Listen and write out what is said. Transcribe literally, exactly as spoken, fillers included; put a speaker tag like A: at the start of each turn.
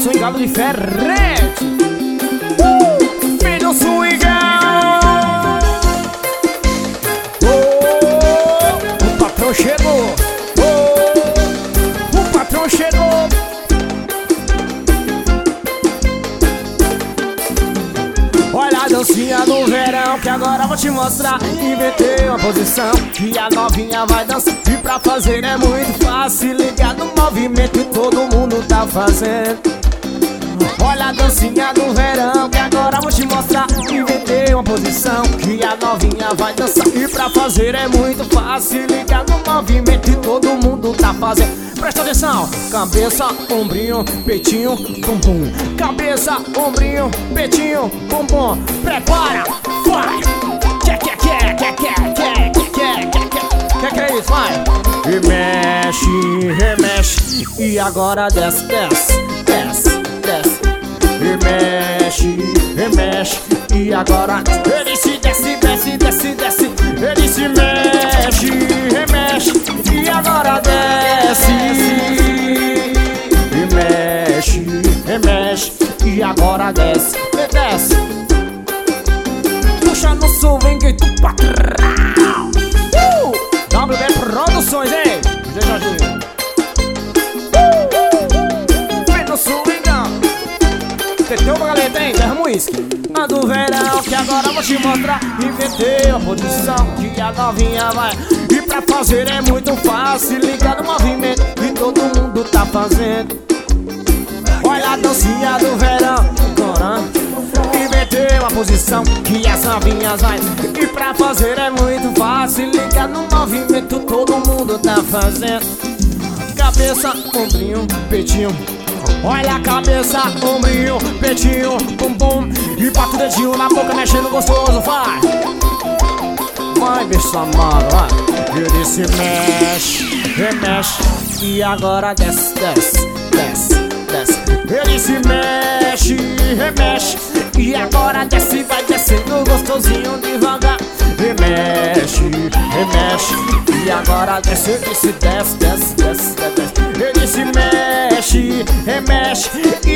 A: swingado diferente. uh, Filho swingão. Oh, o patrão chegou. Oh, o patrão chegou. Olha a dancinha do verão que agora vou te mostrar. Inventei uma posição que a novinha vai dançar. E pra fazer é muito fácil, ligar no movimento que todo mundo tá fazendo. Olha a dancinha do verão que agora vou te mostrar. Inventei uma posição que a novinha vai dançar. E pra fazer é muito fácil, ligar no movimento que todo mundo tá fazendo. Presta atenção, cabeça, ombrinho, peitinho, bumbum. Cabeça, ombrinho, peitinho, bumbum. Prepara, vai. Que que que que que que que que que que é isso, vai. E mexe, remexe. E agora desce, desce, desce, desce. E mexe, remexe. E agora ele se desce, desce, desce, desce. Ele se mexe, remexe. E agora desce. E mexe, remexe. E agora desce, e desce. Puxa no swing e tu patrão. uh! W B Produções, hein? Zé Jorginho. uh! Vem no swingão. Teteu pra galera, hein? Derrama uísque. A do verão que agora vou te mostrar. Inventei uma posição que a novinha vai. E pra fazer é muito fácil, ligar no movimento que todo mundo tá fazendo. Olha a dancinha do verão agora. Inventei uma posição que as novinhas vai. E pra fazer é muito fácil, ligar no movimento que todo mundo tá fazendo. Cabeça, ombrinho, peitinho. Olha a cabeça, ombrinho, peitinho, bumbum. E bate o dedinho na boca mexendo gostoso, vai. Vai, bicho amado, vai. Ele se mexe, remexe. E agora desce, desce, desce, desce. Ele se mexe, remexe. E agora desce, vai descendo gostosinho devagar. Remexe, remexe. E agora desce, desce, desce, desce, desce, desce. Ele se mexe, remexe.